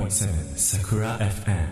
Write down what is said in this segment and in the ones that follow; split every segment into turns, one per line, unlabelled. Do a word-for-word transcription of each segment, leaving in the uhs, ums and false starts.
セブン Sakura エフエム。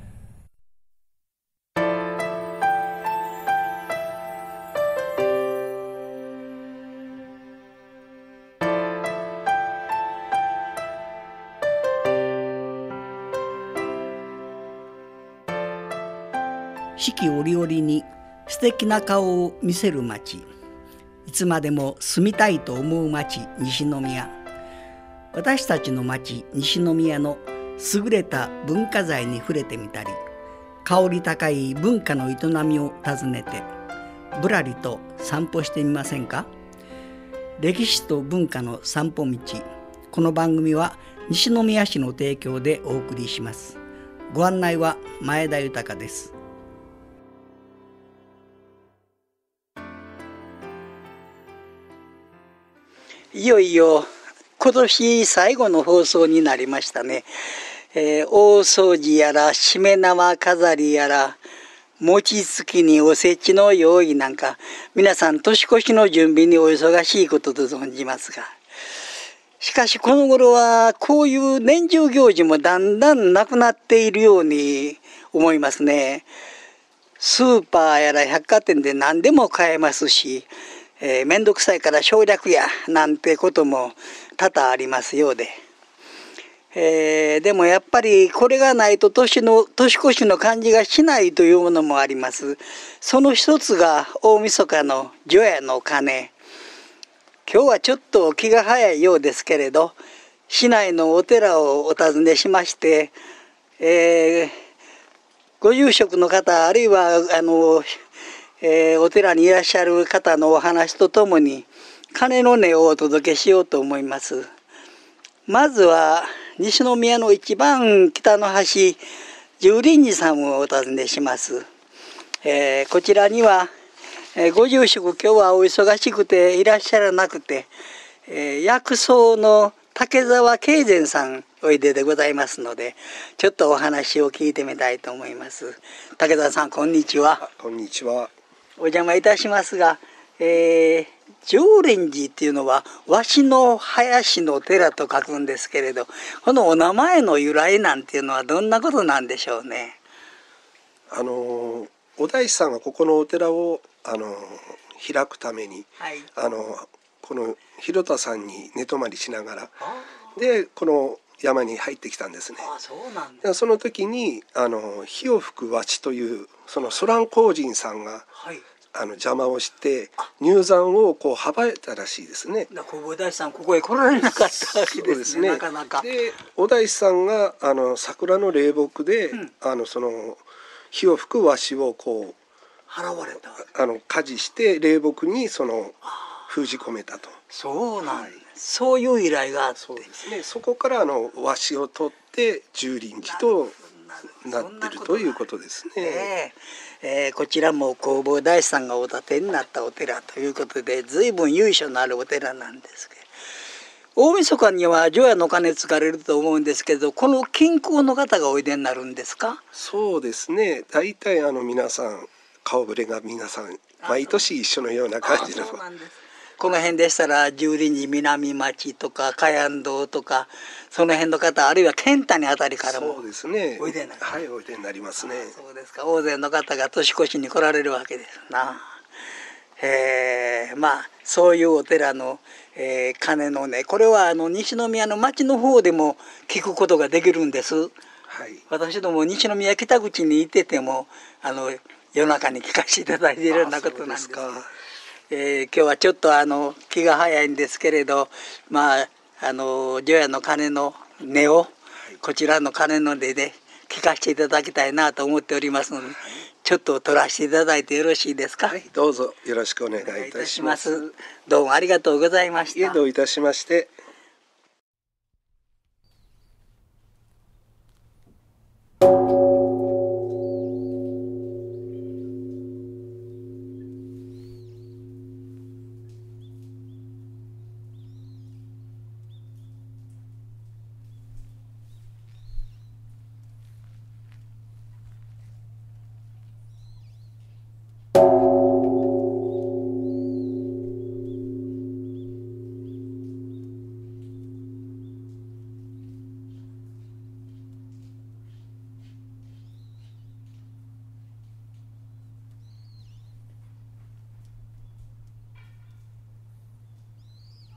四季折々に素敵な顔を見せる町、いつまでも住みたいと思う町、西宮。私たちの町西宮の優れた文化財に触れてみたり、香り高い文化の営みを訪ねてぶらりと散歩してみませんか。歴史と文化の散歩道。この番組は西宮市の提供でお送りします。ご案内は前田豊です。いよいよ今年最後の放送になりましたね。えー、大掃除やらしめ縄飾りやら餅つきにおせちの用意なんか、皆さん年越しの準備にお忙しいことと存じますが、しかしこの頃はこういう年中行事もだんだんなくなっているように思いますね。スーパーやら百貨店で何でも買えますし、えー、めんどくさいから省略やなんてことも多々ありますようで、えー、でもやっぱりこれがないと年の年越しの感じがしないというものもあります。その一つが大晦日の除夜の鐘。今日はちょっと気が早いようですけれど、市内のお寺をお訪ねしまして、えー、ご住職の方あるいはあのえー、お寺にいらっしゃる方のお話とともに鐘の音をお届けしようと思います。まずは西宮の一番北の端、十輪寺さんをお訪ねします。えー、こちらには、えー、ご住職今日はお忙しくていらっしゃらなくて、えー、薬草の竹澤慶善さんおいででございますので、ちょっとお話を聞いてみたいと思います。竹澤さん、こんにちは。
こんにちは。
お邪魔いたしますが、えー、浄蓮寺っていうのはわしの林の寺と書くんですけれど、このお名前の由来なんていうのはどんなことなんでしょうね。
あのお大師さんがここのお寺をあの開くために、はい、あのこの広田さんに寝泊まりしながらでこの山に入ってきたんですね。
あ、そうなんだ。
その時にあの火を吹くわしというそのソラン光神さんが、はい、あの邪魔をして入山をこう阻えたらしいですね。
小保大師さんここへ来られなかったわけですね。なかなか。
でお大師さんがあの桜の霊木で、うん、あのその火を吹くわしをこう
払われた
あの火事して霊木にその封じ込めたと。
そうなん、はい、そういう依頼があって、
そうですね、そこからあの和紙を取って十輪寺となってるということですね。
えーえー、こちらも弘法大師さんがお建てになったお寺ということで、随分由緒のあるお寺なんですけど、大晦日には除夜の鐘つかれると思うんですけど、この近郊の方がおいでになるんですか？
そうですね、大体あの皆さん顔ぶれが皆さん毎年一緒のような感じの。
そうなんです。この辺でしたら十輪寺南町とか茅庵堂とかその辺の方、あるいは健谷あたりからも
そうですね、
おいでになる。
はい、おいでになりますね。
そうですか。大勢の方が年越しに来られるわけですな。えー、まあそういうお寺の、えー、鐘の音、これはあの西宮の町の方でも聞くことができるんです。はい、私ども西宮北口にいててもあの夜中に聞かせていただいているようなことなんですけど、えー、今日はちょっとあの気が早いんですけれど、まああの除夜の鐘の音を、はい、こちらの鐘の音で、ね、聞かせていただきたいなと思っておりますので、はい、ちょっと取らせていただいてよろしいですか？
はい、どうぞよろしくお願いいたします。
どうもありがとうございました。
いえ、どういたしまして。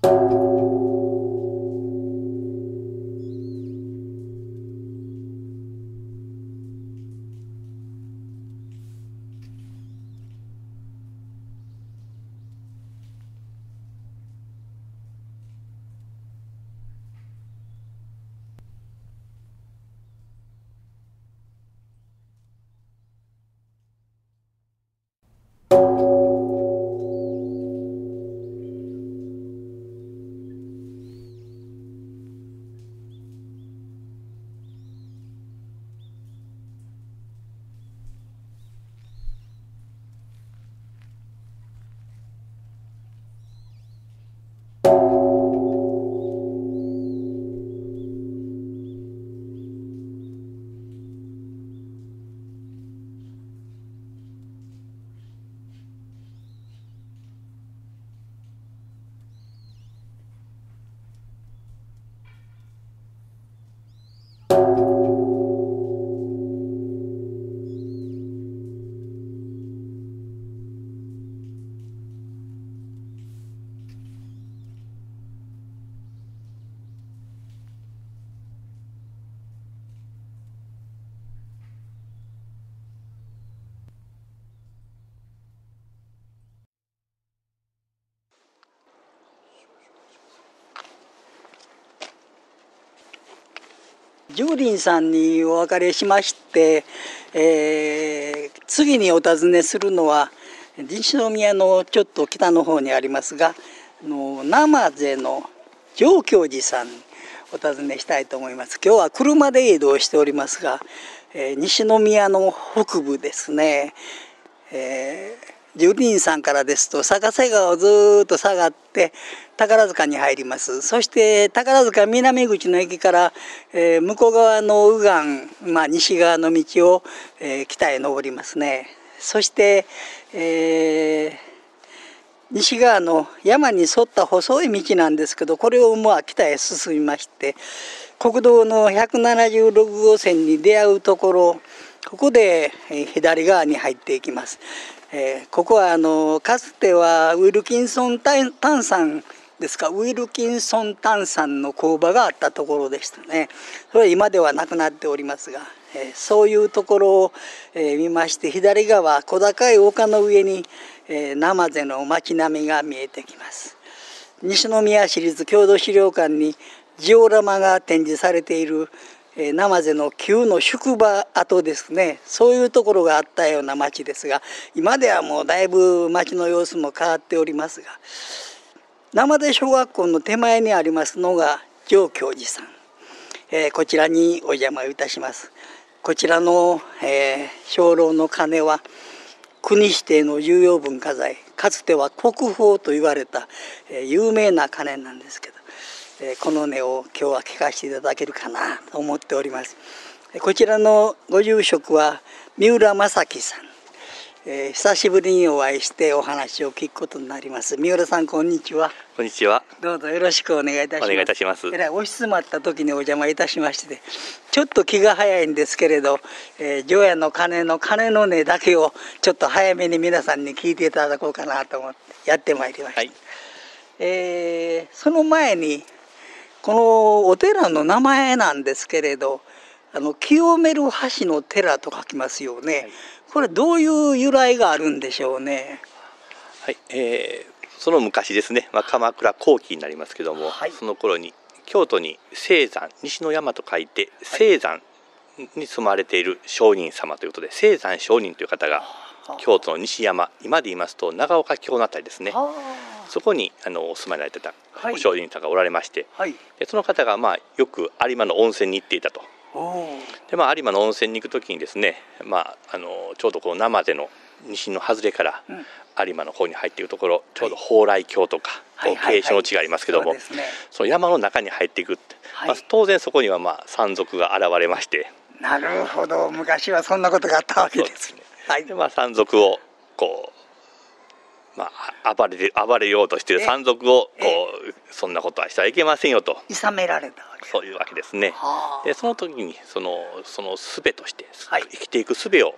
十輪さんにお別れしまして、えー、次にお尋ねするのは西宮のちょっと北の方にありますが、あの生瀬の上教寺さんにお尋ねしたいと思います。今日は車で移動しておりますが、えー、西宮の北部ですね、えー、十輪さんからですと逆瀬川をずっと下がって宝塚に入ります。そして宝塚南口の駅から、えー、向こう側の右岸、まあ、西側の道を、えー、北へ登りますね。そして、えー、西側の山に沿った細い道なんですけど、これをまあ北へ進みまして国道のひゃくななじゅうろくごう線に出会うところ、ここで左側に入っていきます。えー、ここはあのかつてはウィルキンソン炭酸ですか、ウィルキンソン炭酸の工場があったところでしたね。それは今ではなくなっておりますが、えー、そういうところを、えー、見まして、左側小高い丘の上に、えー、生瀬の街並みが見えてきます。西宮市立郷土資料館にジオラマが展示されている、えー、生瀬の旧の宿場跡ですね。そういうところがあったような町ですが、今ではもうだいぶ町の様子も変わっておりますが、生瀬小学校の手前にありますのが上教寺さん、えー、こちらにお邪魔いたします。こちらの、えー、鐘楼の鐘は国指定の重要文化財、かつては国宝と言われた、えー、有名な鐘なんですけど、えー、この音を今日は聞かせていただけるかなと思っております。こちらのご住職は三浦正樹さん、えー、久しぶりにお会いしてお話を聞くことになります。三浦さん、こんにちは。
こんにちは。
どうぞよろしくお願いいたします。
お願いいたします。
えらい押し詰まった時にお邪魔いたしまして、ちょっと気が早いんですけれど、えー、除夜の鐘の鐘の音だけをちょっと早めに皆さんに聞いていただこうかなと思ってやってまいりました。はい、えー、その前にこのお寺の名前なんですけれど、あの清める橋の寺と書きますよね。はい、これどういう由来があるんでしょうね。
はい、えー、その昔ですね、まあ、鎌倉後期になりますけども、はい、その頃に京都に青山、西の山と書いて青山に住まわれている上人様ということで、青山上人という方が京都の西山、今で言いますと長岡京のあたりですね、そこにあのお住まいになられてたお上人さんがおられまして、はい、でその方がまあよく有馬の温泉に行っていたと。でまあ、有馬の温泉に行くときにですね、まあ、あのちょうどこう生瀬の西の外れから有馬の方に入っているところ、うん、ちょうど蓬莱橋とか、はい、景色の地がありますけども、はいはいはい、そ, ね、その山の中に入っていくって、はい、まあ、当然そこにはまあ山賊が現れまして。
なるほど、昔はそんなことがあったわけですね。
はい、でまあ、山賊をこう、まあ、暴れ暴れようとしている山賊をこうそんなことはしてはいけませんよと
諌められたわけ、
そういうわけですね。でその時にそのその術として、はい、生きていく術をこ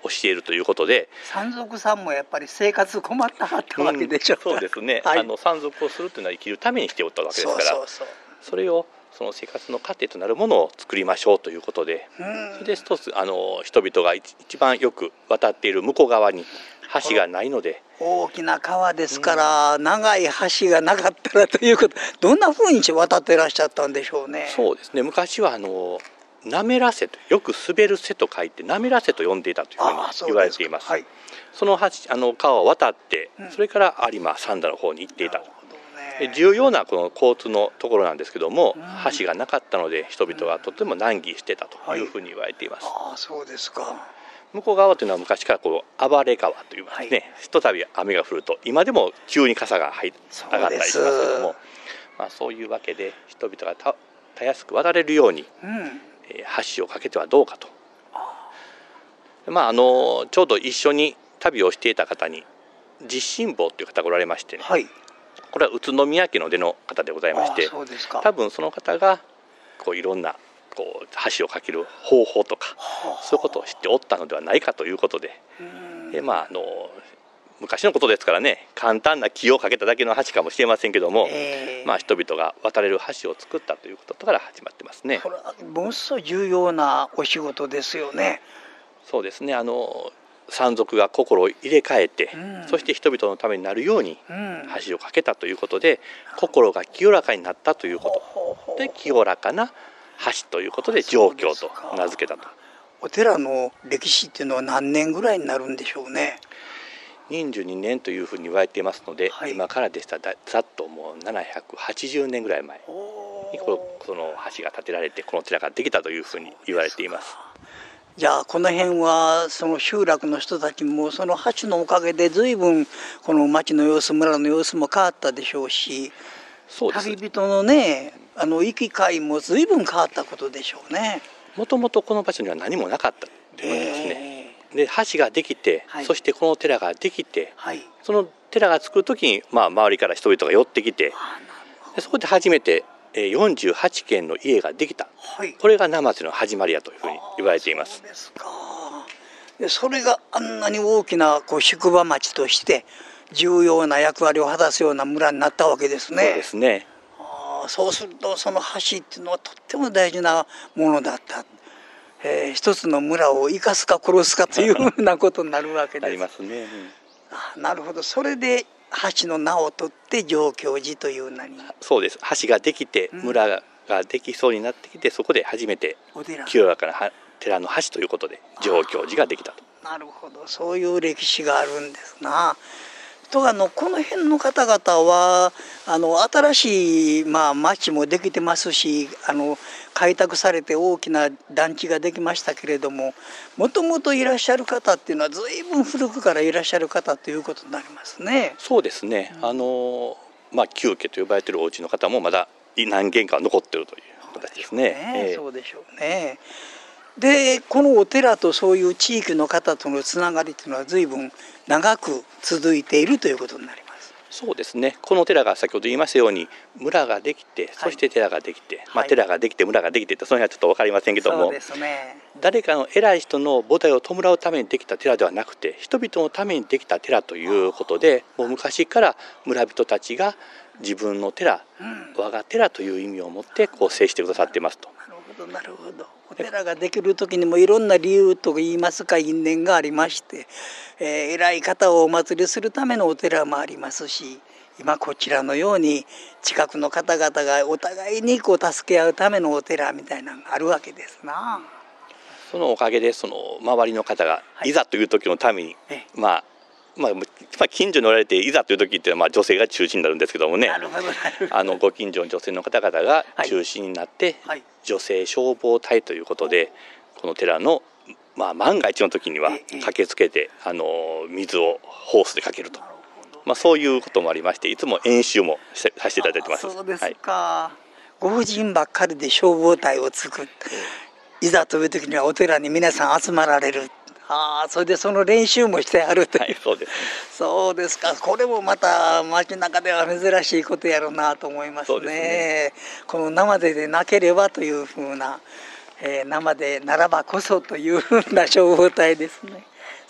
教えるということで、
山賊さんもやっぱり生活困ったはったわけでしょうか、
うん、そうですね、はい、あの山賊をするというのは生きるためにしておったわけですから、
そうそうそう、
それをその生活の糧となるものを作りましょうということで、うん、それで一つあの人々が一番よく渡っている向こう側に橋がないので、
大きな川ですから、うん、長い橋がなかったらということ、どんなふうにして渡ってらっしゃったんでしょうね。
そうですね、昔はあの滑らせと、よく滑る瀬と書いて滑らせと呼んでいたというふうに言われています。 そ, はい、その橋あの川を渡って、うん、それから有馬三田の方に行っていたと、ね、重要なこの交通のところなんですけども、うん、橋がなかったので人々がとても難儀してたというふうに言われています。
はい、あ、そうですか。
向こう側というのは昔からこう暴れ川というですね、はい、ひとたび雨が降ると今でも急に傘が入上がったりしますけども、まあ、そういうわけで人々が た, たやすく渡れるように、うん、えー、橋を架けてはどうかと。まあ、あのちょうど一緒に旅をしていた方に実心坊という方がおられまして、ね、はい、これは宇都宮家の出の方でございまして、
そうですか。
多分その方がこういろんなこう橋を架ける方法とか、そういうことを知っておったのではないかということで、で、まあ、あの昔のことですからね、簡単な木を架けただけの橋かもしれませんけども、えーまあ、人々が渡れる橋を作ったということから始まってますね。
これはものすごい重要なお仕事ですよね。
そうですね、あの山賊が心を入れ替えて、うん、そして人々のためになるように橋を架けたということで、うん、心が清らかになったということで、清らかな橋ということで上京と名付けたと。
お寺の歴史っていうのは何年ぐらいになるんでしょうね。
にじゅうにねんというふうに言われていますので、はい、今からでしたらざっともうななひゃくはちじゅうねんぐらい前にこの、その橋が建てられてこの寺ができたというふうに言われています。
じゃあこの辺はその集落の人たちもその橋のおかげで随分この町の様子、村の様子も変わったでしょうし、そうです、旅人のね、あの行き交いも随分変わったことでしょうね。
もともとこの場所には何もなかったということですね。えー、で橋ができて、はい、そしてこの寺ができて、はい、その寺が作る時に、まあ、周りから人々が寄ってきて、でそこで初めてよんじゅうはちけんの家ができた、はい、これが生瀬の始まりやというふうに言われています。
そうですか。でそれがあんなに大きなこう宿場町として重要な役割を果たすような村になったわけですね。
そうですね。
そうするとその橋っていうのはとっても大事なものだった、えー、一つの村を生かすか殺すかというふうなことになるわけです。
なりますね。
あ、なるほど。それで橋の名を取って上京寺という名に。
そうです。橋ができて村ができそうになってきて、うん、そこで初めて清らかな寺の橋ということで上京寺ができたと。
なるほど、そういう歴史があるんですな。とあのこの辺の方々はあの新しい、まあ、町もできてますし、あの開拓されて大きな団地ができましたけれども、もともといらっしゃる方っていうのは随分古くからいらっしゃる方ということになりますね。
そうですね、うん、あのまあ旧家と呼ばれているお家の方もまだ何軒か残っているという形ですね。
そうでしょうね。でこのお寺とそういう地域の方とのつながりというのは随分長く続いているということになります。
そうですね。この寺が先ほど言いましたように村ができて、そして寺ができて、はい、まあ、寺ができて村ができてってその辺はちょっと分かりませんけども、
そうですね、
誰かの偉い人の菩提を弔うためにできた寺ではなくて、人々のためにできた寺ということで、もう昔から村人たちが自分の寺、うん、我が寺という意味を持ってこう制してくださっていますと。
なるほどなるほど。お寺ができる時にもいろんな理由といいますか因縁がありまして、えー、偉い方をお祭りするためのお寺もありますし、今こちらのように近くの方々がお互いにこう助け合うためのお寺みたいなのがあるわけですな。
そのおかげでその周りの方がいざという時のために、はい、まあまあ、近所におられていざという時っていうのはまあ女性が中心になるんですけどもね、あのご近所の女性の方々が中心になって、はいはい、女性消防隊ということでこの寺の、まあ、万が一の時には駆けつけてあの水をホースでかけると、まあ、そういうこともありまして、いつも演習もさせていただいてます。
そうですか、はい、ご婦人ばっかりで消防隊を作って、いざという時にはお寺に皆さん集まられる。ああ、それでその練習もしてあるという、はい、そうですね。そうですか。これもまた街中では珍しいことやろうなと思いますね。そうですね。この生ででなければというふうな、えー、生でならばこそというふうな消防隊ですね。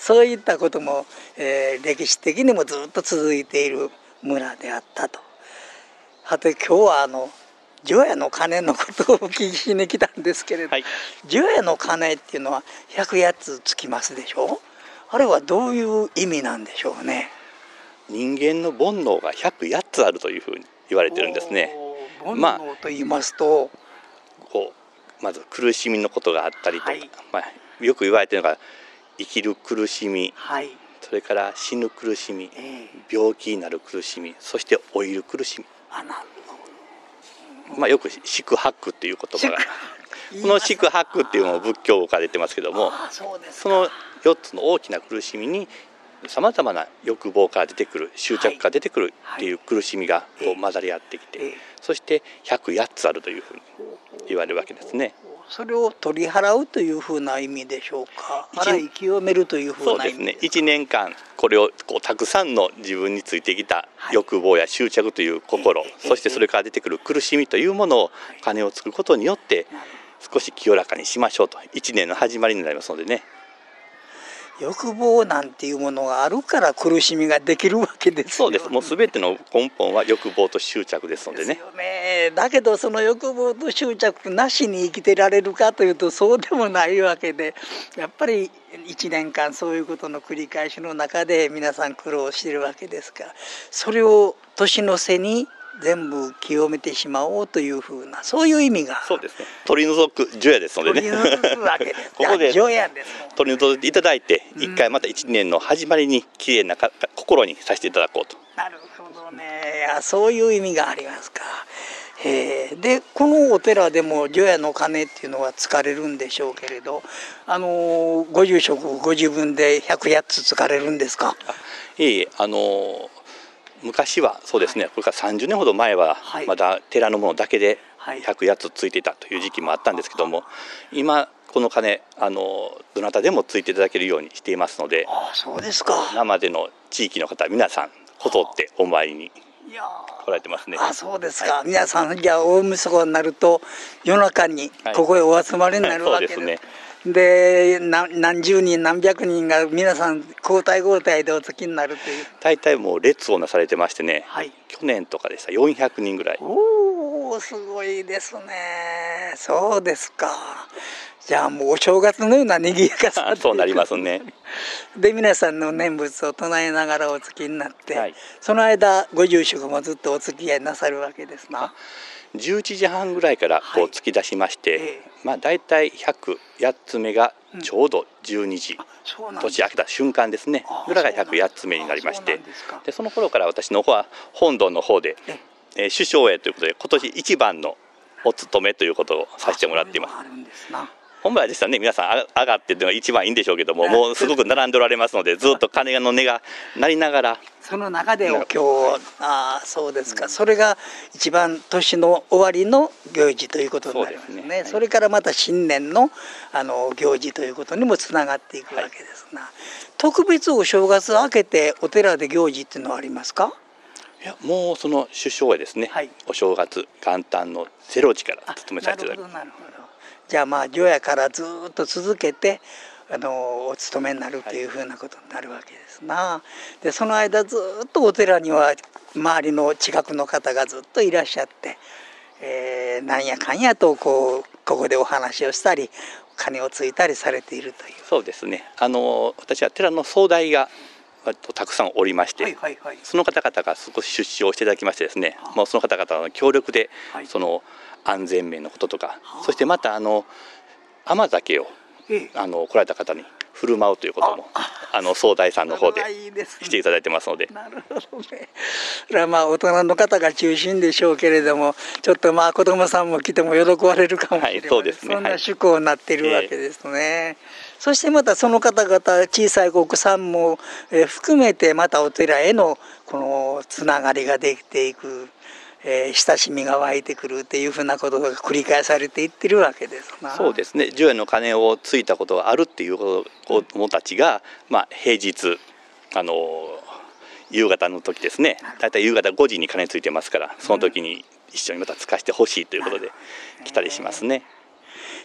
そういったことも、えー、歴史的にもずっと続いている村であったと。はて今日はあの除夜の鐘のことをお聞きしに来たんですけれど、はい、除夜の鐘っていうのはひゃくはちつつきますでしょう。あれはどういう意味なんでしょうね。
人間の煩悩がひゃくはちつあるというふうに言われてるんですね。
煩悩と言いますと、
まあ、こうまず苦しみのことがあったりとか、はい、まあ、よく言われているのが生きる苦しみ、はい、それから死ぬ苦しみ、えー、病気になる苦しみ、そして老いる苦しみ、あなまあ、よく四苦八苦っていう言葉がこの四苦八苦っていうのも仏教から出てますけども、 そ, そのよっつの大きな苦しみにさまざまな欲望から出てくる執着から出てくるっていう苦しみがこう混ざり合ってきて、はいはい、そしてひゃくはちつあるというふうに言われるわけですね。
それを取り払うというふうな意味でしょうか。洗い清めるというふうな意味ですか。そうですね。いちねんかんこれをこうたくさんの自分についてきた欲望や執着という心、はい、そしてそれから出てくる苦しみというものを鐘をつくことによって少し清らかにしましょうと、いちねんの始まりになりますのでね。 欲望なんていうものがあるから苦しみができるわけですよね。
そうです。もうすべての根本は欲望と執着ですのでね。
ですよね。だけどその欲望と執着なしに生きてられるかというとそうでもないわけで、やっぱりいちねんかんそういうことの繰り返しの中で皆さん苦労しているわけですから、それを年の瀬に全部清めてしまおうというふうな、そういう意味が。
そうですね。取り除く除夜ですのでね。
取り除くわけです。
ここで
除夜です。
取り除いていただいて、一回また一年の始まりにきれいな心にさせていただこうと。
なるほどね。そういう意味がありますか。えー、でこのお寺でも除夜の鐘っていうのはつかれるんでしょうけれど、あのー、ご住職ご自分でひゃくはちつつかれるんですか。
あいえいえ、あのー昔はそうですね、はい、これからさんじゅうねんほど前はまだ寺のものだけでひゃくはちつついていたという時期もあったんですけども、今この鐘あのどなたでもついていただけるようにしていますので、
あそうですか。
生での地域の方皆さんこぞってお参りに来られてますね。
あそうですか、はい、皆さんじゃあ大晦日になると夜中にここへお集まりになるわけです、はいはい、そうですね。で何十人何百人が皆さん交代交代でお付きになるという、
大体もう列をなされてましてね、はい、去年とかでしたよんひゃくにんぐらい。
おーすごいですね。そうですか。じゃあもうお正月のような賑やかさ
そうなりますね。
で皆さんの念仏を唱えながらお付きになって、はい、その間ご住職もずっとお付き合いなさるわけですな。
じゅういちじはんぐらいからこう突き出しまして、はいええ、まあだいたいひゃくはちつめがちょうどじゅうにじ、うん、年明けた瞬間ですねぐらいがひゃくはちつめになりまして、そでその頃から私の方は本堂の方で、えー、首相へということで今年一番のお務めということをさせてもらっています。本来でしたらね皆さん上がってっていうのが一番いいんでしょうけども、もうすごく並んでおられますのでずっと鐘の音が鳴りながら
その中でお経、あそうですか、うん、それが一番年の終わりの行事ということになりますね。 そ, ね、はい、それからまた新年 の, あの行事ということにもつながっていくわけですが、はい、特別お正月明けてお寺で行事っていうのはありますか。
いやもうその首相へですね、はい、お正月元旦のゼロじから務めさせていただきます。
なるほどなるほど。じゃあまあ除夜からずっと続けてあのお勤めになるというふうなことになるわけですな、はい、でその間ずっとお寺には周りの近くの方がずっといらっしゃって、えー、なんやかんやとこうここでお話をしたり鐘をついたりされているという。
そうですね。あの私は寺の総代がたくさんおりまして、はいはいはい、その方々が少し出資をしていただきましてですね、もうその方々の協力で、はい、その安全面のこととか、そしてまたあの甘酒を、ええ、あの来られた方に振る舞うということも あ, あの総代さんの方でしていただいてますので。
なるほどね。それはまあ大人の方が中心でしょうけれども、ちょっとまあ子どもさんも来ても喜ばれるかもしれない、はい、そうですね、そんな趣向になっているわけですね、はいえー、そしてまたその方々小さいお子さんも含めてまたお寺へのこのつながりができていく、えー、親しみが湧いてくるっていうふうなことが繰り返されていってるわけですな。
そうですね。除夜の鐘をついたことがあるっていう子供たちが、まあ、平日あの夕方の時ですね、だいたい夕方ごじに鐘ついてますから、その時に一緒にまたつかしてほしいということで来たりしますね。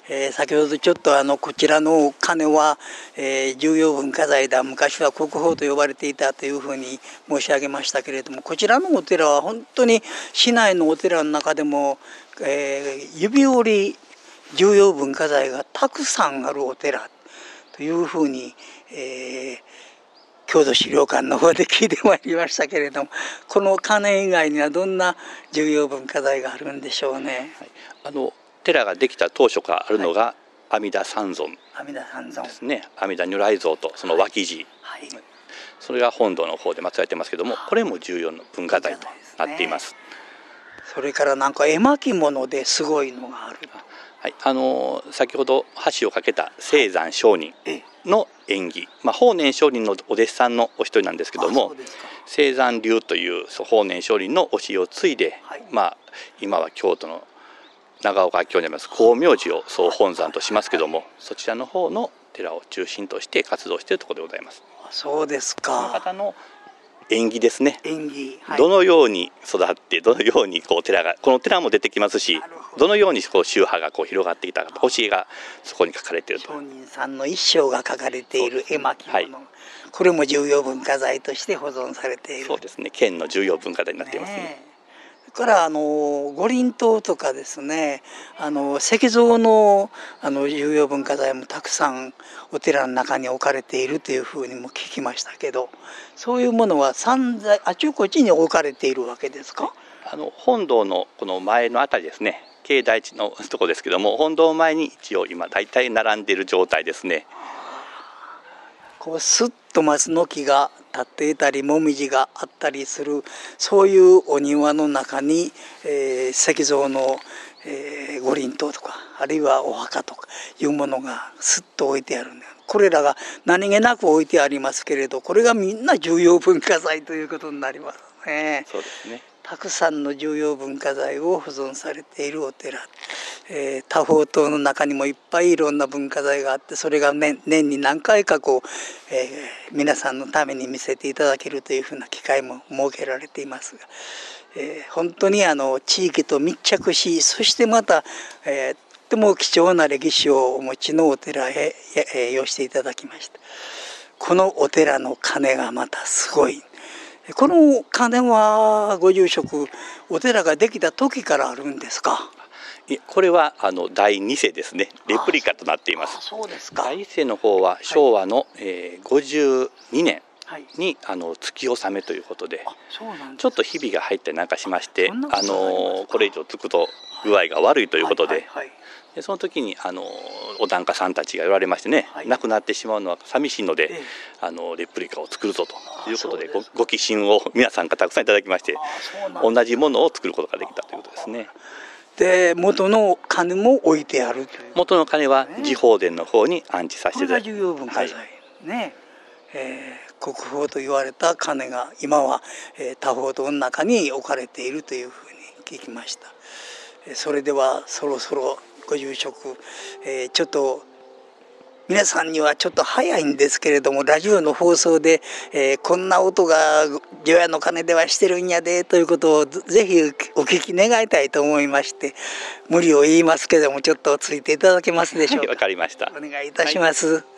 えー、先ほどちょっとあのこちらの鐘は、えー、重要文化財だ、昔は国宝と呼ばれていたというふうに申し上げましたけれども、こちらのお寺は本当に市内のお寺の中でも、えー、指折り重要文化財がたくさんあるお寺というふうに、えー、郷土資料館の方で聞いてまいりましたけれども、この鐘以外にはどんな重要文化財があるんでしょうね。
はい、あの寺ができた当初からあるのが、はい、阿弥陀三尊ですね。阿弥陀如来像とその脇地、はいはい、それが本堂の方で祀られてますけども、これも重要な文化財となっています。ね、
それからなんか絵巻物ですごいのがある。
はい、あの先ほど橋を架けた青山上人の縁起、まあ、法然上人のお弟子さんのお一人なんですけども、青山流という法然上人の教えを継いで、はい、まあ、今は京都の長岡京にあります光明寺を総本山としますけども、そちらの方の寺を中心として活動しているところでございます。
そうですか。
この方の縁起ですね。
縁起、はい、
どのように育ってどのようにこう寺が、この寺も出てきますし、どのようにこう宗派がこう広がっていたかと、教えがそこに書かれていると。
上人さんの一生が書かれている絵巻物、はい、これも重要文化財として保存されている。
そうですね、県の重要文化財になっていますね。ね、
それからあの五輪塔とかですね、あの石像のあの重要文化財もたくさんお寺の中に置かれているというふうにも聞きましたけど、そういうものは散在あちこちに置かれているわけですか？
あの本堂のこの前のあたりですね、境内地のところですけども、本堂前に一応今大体並んでいる状態ですね。
こうスッと松の木が立っていたり、もみじがあったりする、そういうお庭の中に、えー、石像の、えー、五輪塔とか、あるいはお墓とかいうものがスッと置いてあるんだ。これらが何気なく置いてありますけれど、これがみんな重要文化財ということになりますね。
そうですね。
たくさんの重要文化財を保存されているお寺、えー、多宝塔の中にもいっぱいいろんな文化財があって、それが 年, 年に何回かこう、えー、皆さんのために見せていただけるというふうな機会も設けられていますが、えー、本当にあの地域と密着し、そしてまた、えー、とても貴重な歴史をお持ちのお寺へ、えー、寄していただきました。このお寺の鐘がまたすごい。この鐘はご住職、お寺ができた時からあるんですか？
いえ、これはあのだいに世ですね。レプリカとなっています。
そうですか。
だいいっ世の方は昭和の、はい、えー、ごじゅうにねんに、はい、あの月納めということで、ちょっとひびが入ったりなんかしまして、あのこれ以上つくと具合が悪いということで、はいはいはい、でその時にあのお檀家さんたちが言われましてね、はい、亡くなってしまうのは寂しいので、ええ、あのレプリカを作るぞということで、 ご, ご寄進を皆さんからたくさんいただきまして、同じものを作ることができたということですね。
で元の鐘も置いてあるという、ね、
元の鐘は慈宝殿の方に安置させていただいて、
これが重要文化財、はい、ね、えー、国宝と言われた鐘が今は、えー、多宝塔の中に置かれているというふうに聞きました。それではそろそろご住職、えー、ちょっと皆さんにはちょっと早いんですけれども、ラジオの放送で、えー、こんな音が除夜の鐘ではしてるんやでということをぜひお聞き願いたいと思いまして、無理を言いますけどもちょっとついていただけますでしょうか？
はい、わかりました。
お願いいたします。はい。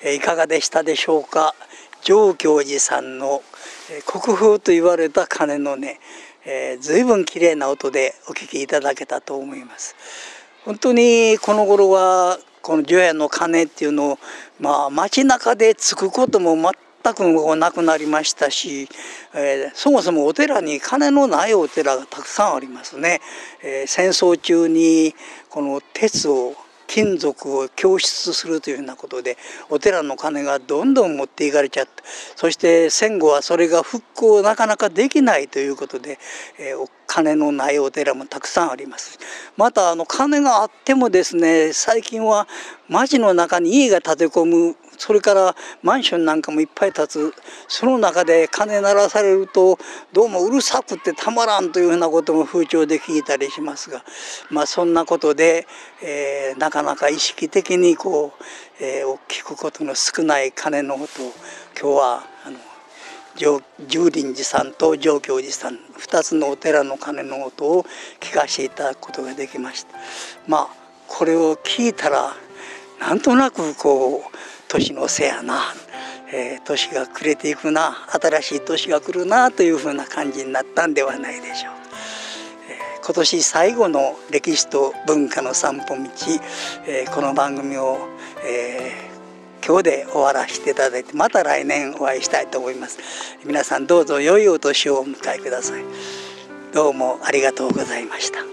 いかがでしたでしょうか。上京寺さんの国風と言われた鐘のね、えー、随分きれいな音でお聞きいただけたと思います。本当にこの頃はこの除夜の鐘っていうのを、まあ、街中でつくことも全くなくなりましたし、えー、そもそもお寺に鐘のないお寺がたくさんありますね。えー、戦争中にこの鉄を金属を供出するというようなことでお寺の鐘がどんどん持っていかれちゃって、そして戦後はそれが復興なかなかできないということで、えー、鐘のないお寺もたくさんあります。またあの鐘があってもですね、最近は町の中に家が建て込む、それからマンションなんかもいっぱい建つ、その中で鐘鳴らされるとどうもうるさくてたまらんというふうなことも風潮で聞いたりしますが、まあ、そんなことで、えー、なかなか意識的にこう、えー、聞くことの少ない鐘の音を今日はあの十輪寺さんと上京寺さんふたつのお寺の鐘の音を聞かせていただくことができました。まあこれを聞いたらなんとなくこう年の瀬やな、えー、年が暮れていくな、新しい年が来るなというふうな感じになったんではないでしょう。えー、今年最後の歴史と文化の散歩道、えー、この番組を、えー、今日で終わらせていただいて、また来年お会いしたいと思います。皆さんどうぞ良いお年をお迎えください。どうもありがとうございました。